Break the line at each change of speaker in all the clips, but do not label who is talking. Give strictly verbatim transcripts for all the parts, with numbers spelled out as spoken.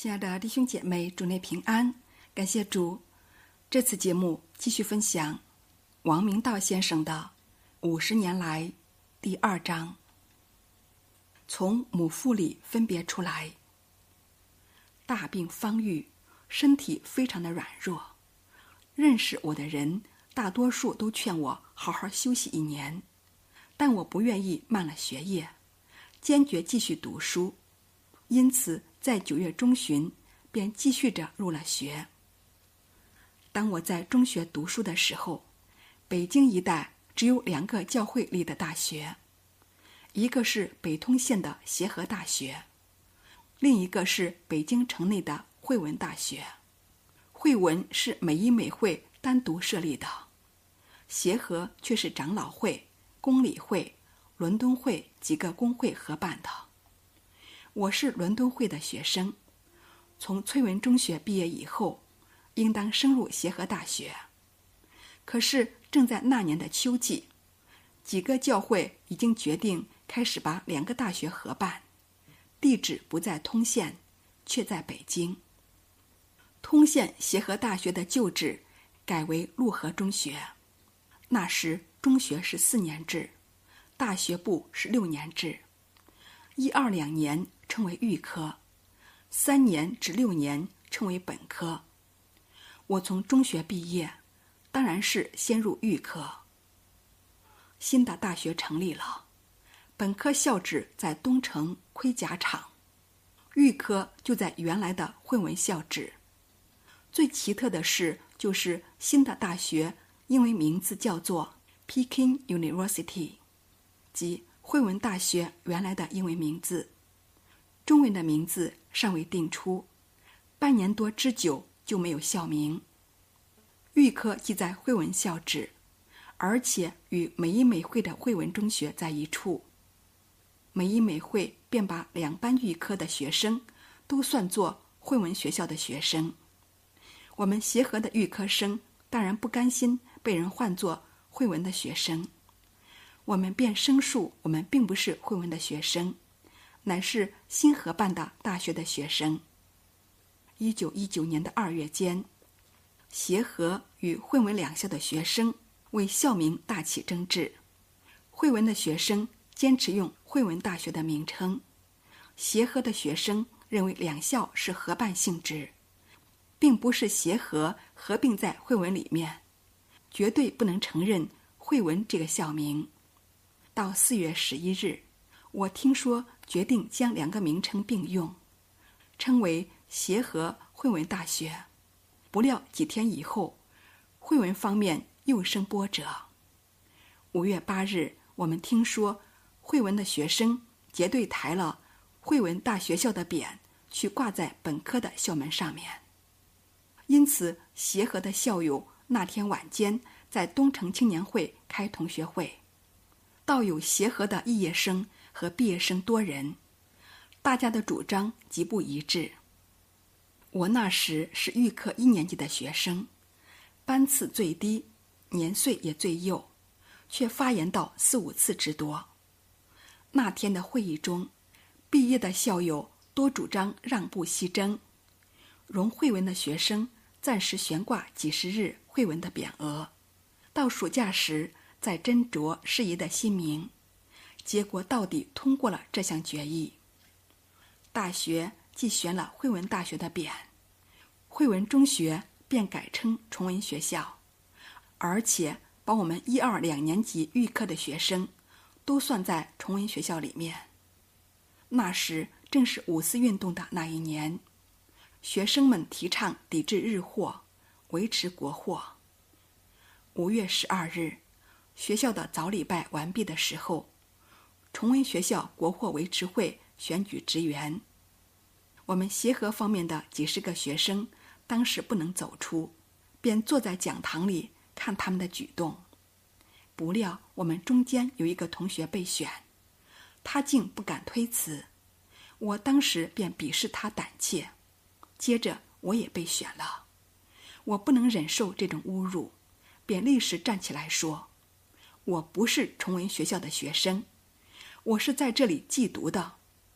亲爱的弟兄姐妹，主内平安，感谢主。这次节目继续分享王明道先生的五十年来第二章，从母腹里分别出来。大病方愈，身体非常的软弱。认识我的人大多数都劝我好好休息一年，但我不愿意慢了学业，坚决继续读书。因此在九月中旬便继续着入了学。当我在中学读书的时候，北京一带只有两个教会里的大学，一个是北通县的协和大学，另一个是北京城内的惠文大学。惠文是美医美会单独设立的，协和却是长老会、公理会、伦敦会几个公会合办的。我是伦敦会的学生，从崔文中学毕业以后，应当升入协和大学。可是正在那年的秋季，几个教会已经决定开始把两个大学合办，地址不在通县，却在北京。通县协和大学的旧址改为陆河中学，那时中学是四年制，大学部是六年制。一二两年称为预科，三年至六年称为本科。我从中学毕业，当然是先入预科。新的大学成立了，本科校址在东城盔甲厂，预科就在原来的惠文校址。最奇特的是，就是新的大学因为名字叫做 Peking University， 即惠文大学原来的英文名字，中文的名字尚未定出，半年多之久就没有校名。预科即在惠文校址，而且与美医美会的惠文中学在一处。美医美会便把两班预科的学生都算作惠文学校的学生。我们协和的预科生当然不甘心被人唤作惠文的学生，我们便申诉我们并不是惠文的学生，乃是新合办的大学的学生。一九一九年的二月间，协和与惠文两校的学生为校名大起争执，惠文的学生坚持用惠文大学的名称，协和的学生认为两校是合办性质，并不是协和合并在惠文里面，绝对不能承认惠文这个校名。到四月十一日，我听说决定将两个名称并用，称为协和惠文大学。不料几天以后，惠文方面又生波折。五月八日，我们听说惠文的学生结队抬了惠文大学校的匾去挂在本科的校门上面。因此协和的校友那天晚间在东城青年会开同学会，倒有协和的肄业生和毕业生多人，大家的主张极不一致。我那时是预科一年级的学生，班次最低，年岁也最幼，却发言到四五次之多。那天的会议中，毕业的校友多主张让步西征，容惠文的学生暂时悬挂几十日惠文的匾额，到暑假时再斟酌适宜的新名。结果到底通过了这项决议。大学既悬了惠文大学的匾，惠文中学便改称崇文学校，而且把我们一二两年级预科的学生都算在崇文学校里面。那时正是五四运动的那一年，学生们提倡抵制日货，维持国货。五月十二日，学校的早礼拜完毕的时候，崇文学校国货维持会选举职员。我们协和方面的几十个学生当时不能走出，便坐在讲堂里看他们的举动。不料我们中间有一个同学被选，他竟不敢推辞，我当时便鄙视他胆怯。接着我也被选了，我不能忍受这种侮辱，便立时站起来说，我不是崇文学校的学生，我是在这里寄读的。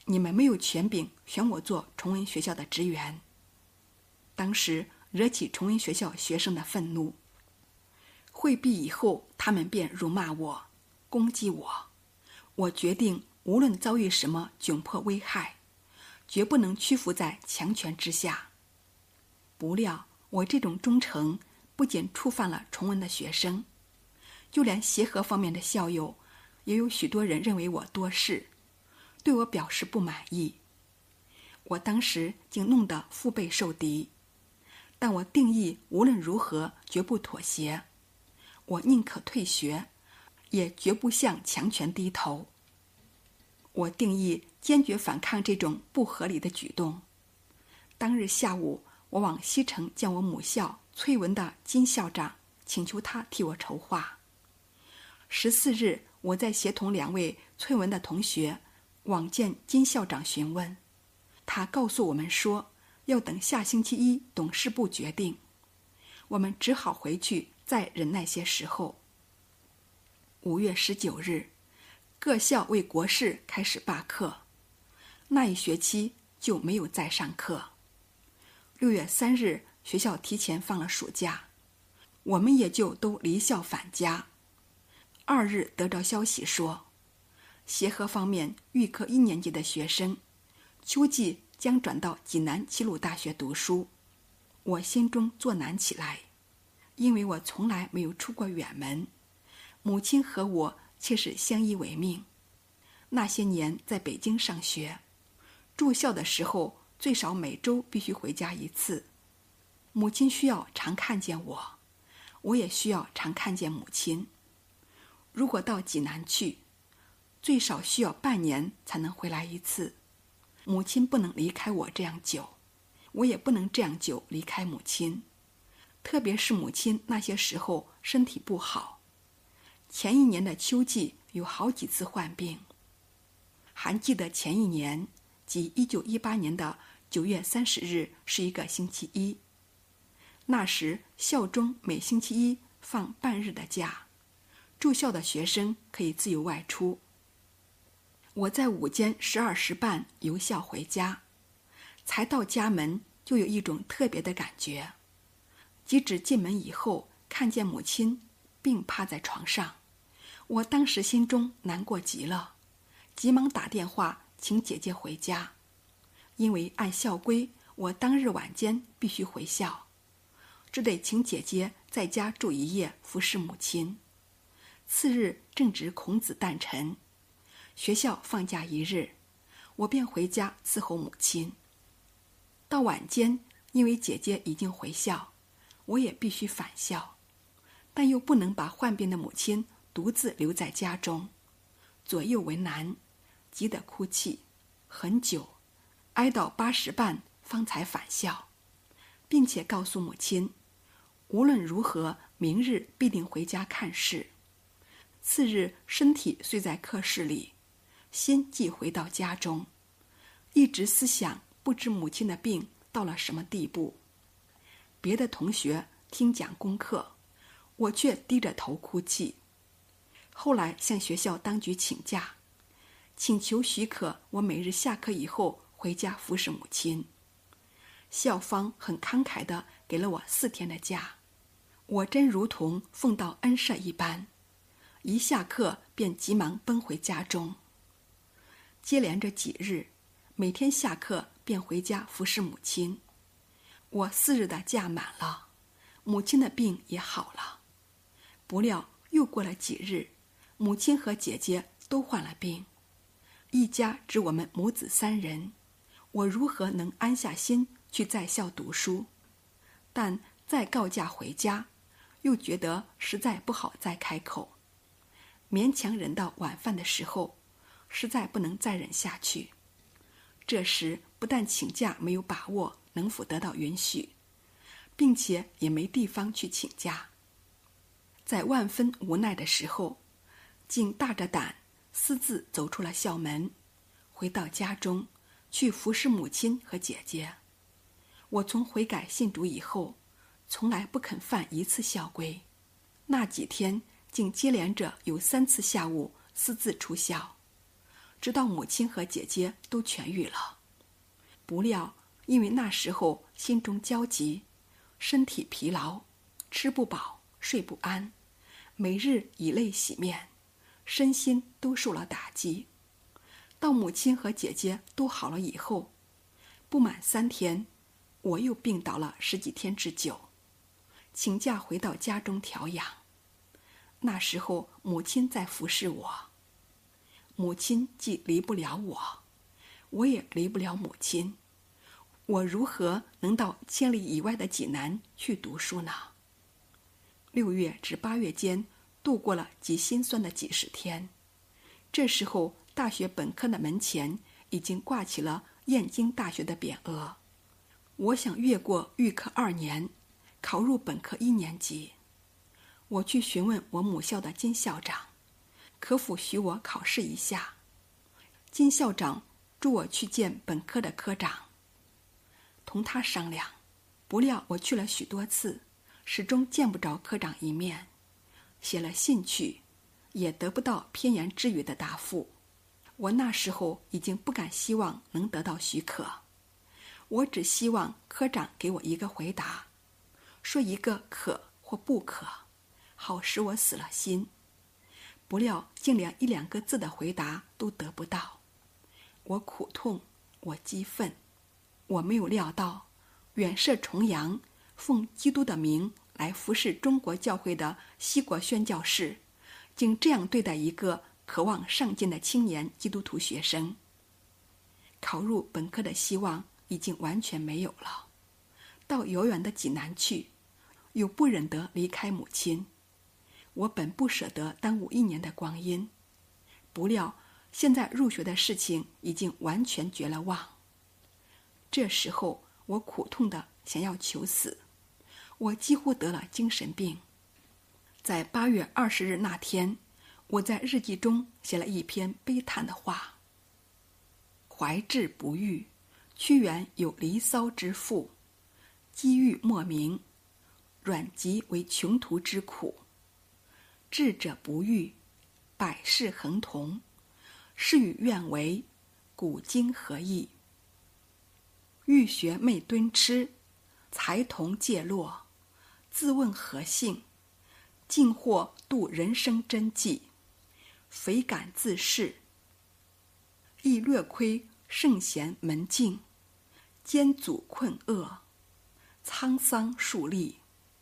你们没有权柄选我做崇文学校的职员。当时惹起崇文学校学生的愤怒。会毕以后，他们便辱骂我，攻击我。我决定无论遭遇什么窘迫危害，绝不能屈服在强权之下。不料我这种忠诚不仅触犯了崇文的学生，就连协和方面的校友也有许多人认为我多事，对我表示不满意。我当时竟弄得腹背受敌，但我定义无论如何绝不妥协，我宁可退学，也绝不向强权低头。我定义坚决反抗这种不合理的举动。当日下午，我往西城见我母校翠文的金校长，请求他替我筹划。十四日，我再协同两位翠文的同学往见金校长询问，他告诉我们说，要等下星期一董事部决定。我们只好回去再忍耐些时候。五月十九日，各校为国事开始罢课，那一学期就没有再上课。六月三日，学校提前放了暑假，我们也就都离校返家。二日得到消息说，协和方面预科一年级的学生秋季将转到济南齐鲁大学读书。我心中作难起来，因为我从来没有出过远门，母亲和我却是相依为命。那些年在北京上学，住校的时候最少每周必须回家一次。母亲需要常看见我，我也需要常看见母亲。如果到济南去，最少需要半年才能回来一次。母亲不能离开我这样久，我也不能这样久离开母亲。特别是母亲那些时候身体不好，前一年的秋季有好几次患病。还记得前一年，即一九一八年的九月三十日是一个星期一。那时校中每星期一放半日的假，住校的学生可以自由外出。我在午间十二时半由校回家，才到家门就有一种特别的感觉。即使进门以后看见母亲并趴在床上，我当时心中难过极了，急忙打电话请姐姐回家。因为按校规，我当日晚间必须回校，只得请姐姐在家住一夜服侍母亲。次日正值孔子诞辰，学校放假一日，我便回家伺候母亲。到晚间，因为姐姐已经回校，我也必须返校，但又不能把患病的母亲独自留在家中，左右为难，急得哭泣很久，哀到八时半方才返校，并且告诉母亲，无论如何明日必定回家看事。次日身体虽在课室里，心既回到家中，一直思想不知母亲的病到了什么地步。别的同学听讲功课，我却低着头哭泣。后来向学校当局请假，请求许可我每日下课以后回家服侍母亲。校方很慷慨地给了我四天的假，我真如同奉到恩赦一般，一下课便急忙奔回家中。接连着几日，每天下课便回家服侍母亲。我四日的假满了，母亲的病也好了。不料又过了几日，母亲和姐姐都患了病，一家只我们母子三人，我如何能安下心去在校读书？但再告假回家，又觉得实在不好再开口，勉强忍到晚饭的时候，实在不能再忍下去。这时不但请假没有把握能否得到允许，并且也没地方去请假。在万分无奈的时候，竟大着胆私自走出了校门，回到家中去服侍母亲和姐姐。我从悔改信主以后，从来不肯犯一次校规，那几天竟接连着有三次下午私自出校。 直到母亲和姐姐都痊愈了。不料因为那时候心中焦急，身体疲劳，吃不饱，睡不安，每日以泪洗面，身心都受了打击。到母亲和姐姐都好了以后，不满三天，我又病倒了十几天之久，请假回到家中调养。那时候母亲在服侍我，母亲既离不了我，我也离不了母亲，我如何能到千里以外的济南去读书呢？六月至八月间度过了极心酸的几十天。这时候大学本科的门前已经挂起了燕京大学的匾额，我想越过预科二年，考入本科一年级。我去询问我母校的金校长，可否许我考试一下。金校长嘱我去见本科的科长，同他商量。不料我去了许多次，始终见不着科长一面，写了信去，也得不到偏言之语的答复。我那时候已经不敢希望能得到许可，我只希望科长给我一个回答，说一个可或不可，好使我死了心。不料竟连一两个字的回答都得不到，我苦痛，我激愤。我没有料到远涉重洋，奉基督的名来服侍中国教会的西国宣教士，竟这样对待一个渴望上进的青年基督徒学生。考入本科的希望已经完全没有了，到遥远的济南去，又不忍得离开母亲。我本不舍得耽误一年的光阴，不料现在入学的事情已经完全绝了望。这时候我苦痛地想要求死，我几乎得了精神病。在八月二十日那天，我在日记中写了一篇悲叹的话：怀志不遇，屈原有离骚之妇，机遇莫名，阮籍为穷途之苦。智者不遇，百世恒同，事与愿违，古今何异？欲学昧敦吃，才同芥落，自问何幸？竟或度人生真迹，匪敢自恃。亦略亏圣贤门径，艰阻困厄，沧桑数历。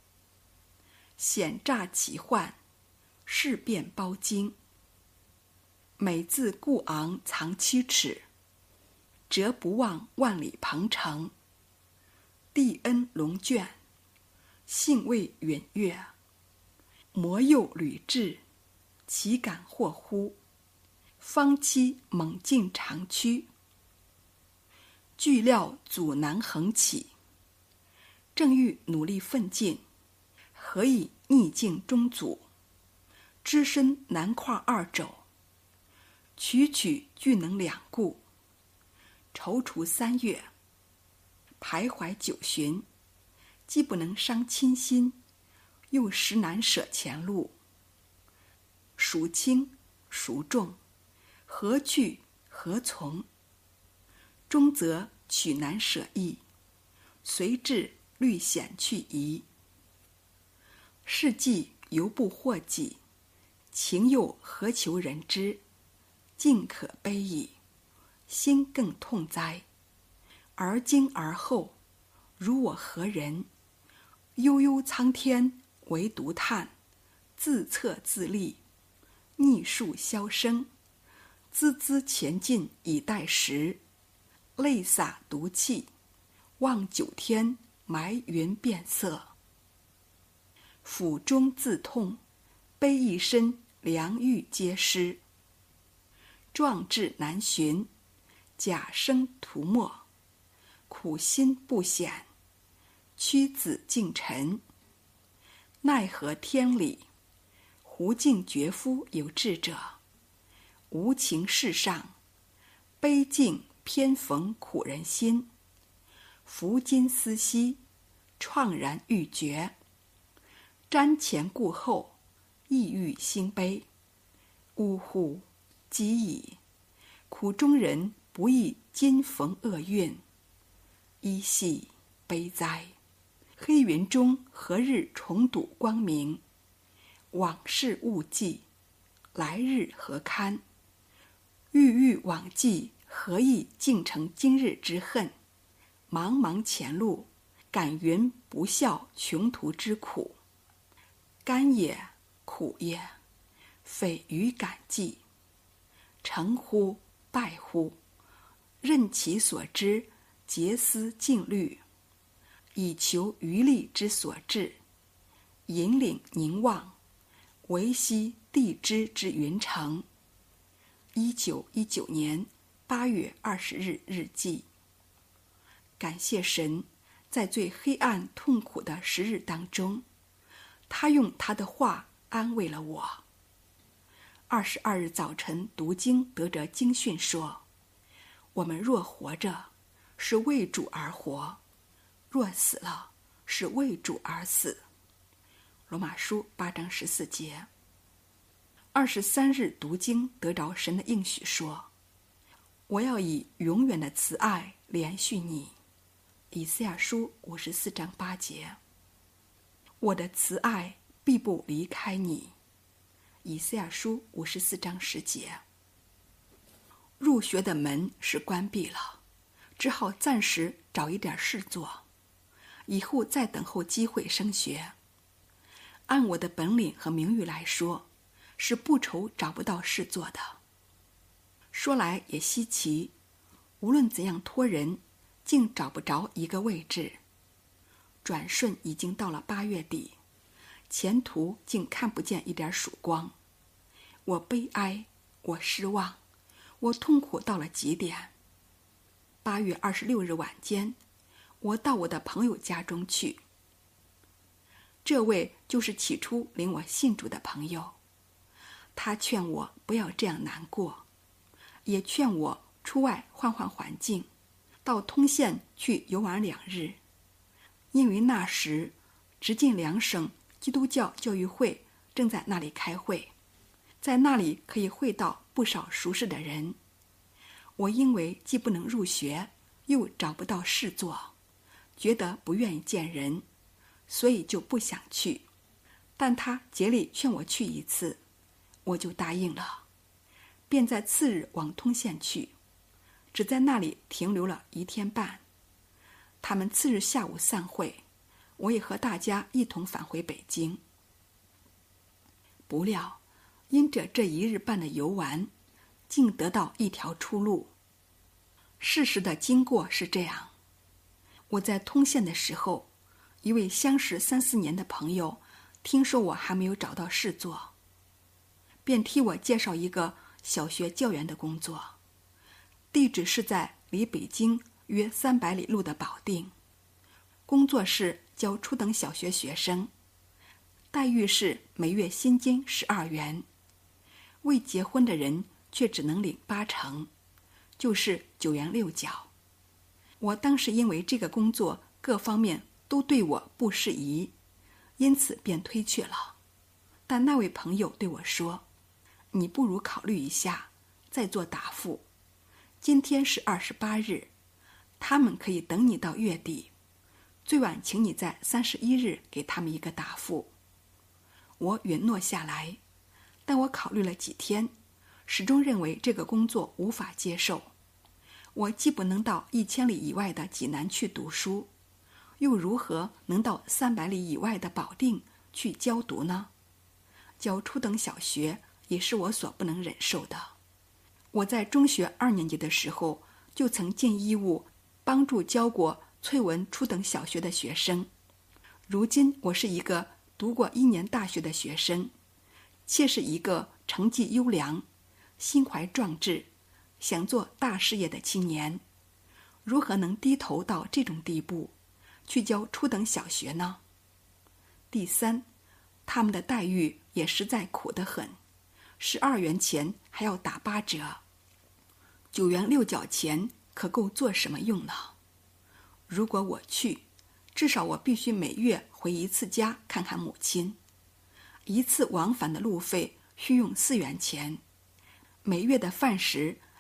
险诈奇幻，事变包经。每自故昂藏七尺，折不忘万里鹏程。帝恩龙眷，幸未允越。魔诱屡至，岂敢惑乎？方期猛进长驱，惧料阻难横起。正欲努力奋进，何以逆境中阻？只身难跨二肘，曲曲俱能两顾。踌躇三月，徘徊九旬，既不能伤亲心，又实难舍前路。孰轻孰重？何去何从？终则取难舍易，随至虑险去疑。事既犹不获己，情又何求人知？尽可悲矣，心更痛哉！而今而后，如我何人？悠悠苍天，唯独叹，自测自立，逆数消声，孜孜前进以待时。泪洒毒气，望九天，埋云变色。腹中自痛，悲一身，良欲皆失。壮志难寻，假生涂没。苦心不显，屈子竟臣。奈何天理，胡竟绝夫有志者？无情世上，悲竟偏逢苦人心。伏今思昔，怆然欲绝。瞻前顾后，意欲心悲。呜呼！及矣！ 苦中人不易今逢厄运，依系悲哉！黑云中何日重睹光明？往事勿记，来日何堪？郁郁往迹，何以竟成今日之恨？茫茫前路，感云不效穷途之苦。甘也，苦也，匪余感计。成乎，败乎？任其所知，竭思尽虑，以求余力之所至。引领凝望，维系地支之云成。一九一九年八月二十日日记。感谢神，在最黑暗痛苦的时日当中，他用他的话安慰了我。二十二日早晨读经得着经训说，我们若活着，是为主而活；若死了，是为主而死。罗马书八章十四节。二十三日读经得着神的应许说，我要以永远的慈爱连续你。以赛亚书五十四章八节。我的慈爱必不离开你。以赛亚书五十四章十节。入学的门是关闭了，只好暂时找一点事做，以后再等候机会升学。按我的本领和名誉来说，是不愁找不到事做的。说来也稀奇，无论怎样托人，竟找不着一个位置。转瞬已经到了八月底，前途竟看不见一点曙光。我悲哀，我失望，我痛苦到了极点。八月二十六日晚间，我到我的朋友家中去。这位就是起初领我信主的朋友，他劝我不要这样难过，也劝我出外换换环境，到通县去游玩两日。因为那时直近两省基督教教育会正在那里开会，在那里可以会到不少熟识的人。我因为既不能入学，又找不到事做，觉得不愿意见人，所以就不想去。但他竭力劝我去一次，我就答应了，便在次日往通县去，只在那里停留了一天半。他们次日下午散会，我也和大家一同返回北京。不料因着这一日半的游玩，竟得到一条出路。事实的经过是这样：我在通县的时候，一位相识三四年的朋友听说我还没有找到事做，便替我介绍一个小学教员的工作，地址是在离北京约三百里路的保定。工作是教初等小学学生，待遇是每月薪金十二元，未结婚的人却只能领八成，就是九元六角。我当时因为这个工作各方面都对我不适宜，因此便推却了。但那位朋友对我说，你不如考虑一下，再做答复。今天是二十八日，他们可以等你到月底，最晚请你在三十一日给他们一个答复。我允诺下来，但我考虑了几天，始终认为这个工作无法接受。我既不能到一千里以外的济南去读书，又如何能到三百里以外的保定去教读呢？教初等小学也是我所不能忍受的。我在中学二年级的时候，就曾尽义务帮助教过翠文初等小学的学生。如今我是一个读过一年大学的学生，且是一个成绩优良、心怀壮志、想做大事业的青年，如何能低头到这种地步，去教初等小学呢？第三，他们的待遇也实在苦得很，十二元钱还要打八折，九元六角钱可够做什么用呢？如果我去，至少我必须每月回一次家看看母亲，一次往返的路费需用四元钱，每月的饭食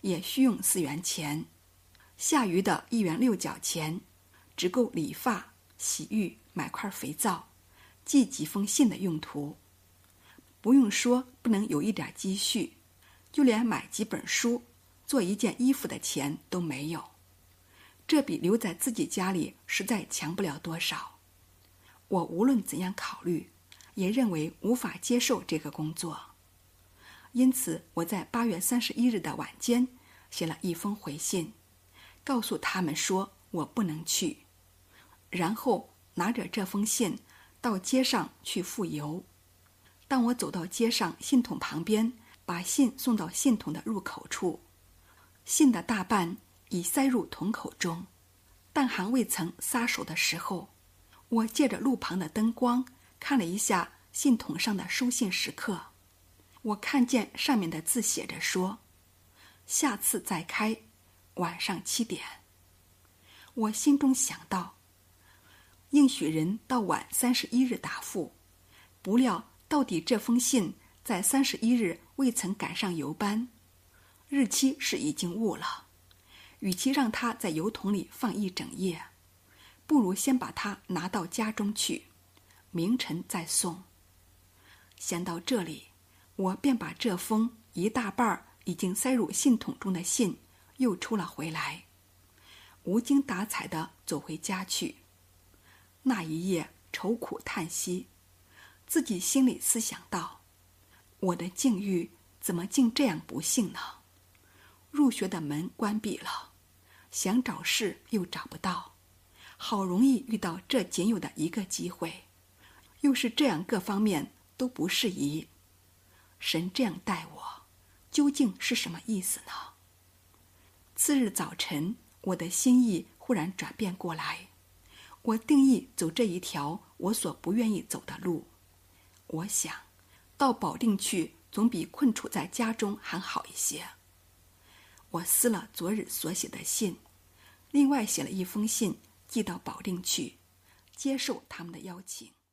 也需用四元钱，下余的一元六角钱只够理发、洗浴、买块肥皂、寄几封信的用途。不用说不能有一点积蓄，就连买几本书、做一件衣服的钱都没有。这比留在自己家里实在强不了多少。我无论怎样考虑，也认为无法接受这个工作。因此我在八月三十一日的晚间写了一封回信，告诉他们说我不能去，然后拿着这封信到街上去付邮。当我走到街上信筒旁边，把信送到信筒的入口处，信的大半已塞入筒口中，但还未曾撒手的时候，我借着路旁的灯光看了一下信筒上的收信时刻。我看见上面的字写着说，下次再开，晚上七点。我心中想到，应许人到晚三十一日答复，不料到底这封信在三十一日未曾赶上邮班，日期是已经误了。与其让它在邮筒里放一整夜，不如先把它拿到家中去，明晨再送。想到这里，我便把这封一大半已经塞入信筒中的信又抽了回来，无精打采地走回家去。那一夜愁苦叹息，自己心里思想道，我的境遇怎么竟这样不幸呢？入学的门关闭了，想找事又找不到，好容易遇到这仅有的一个机会，又是这样各方面都不适宜。神这样待我，究竟是什么意思呢？次日早晨，我的心意忽然转变过来，我定义走这一条我所不愿意走的路。我想，到保定去总比困处在家中还好一些。我撕了昨日所写的信，另外写了一封信寄到保定去，接受他们的邀请。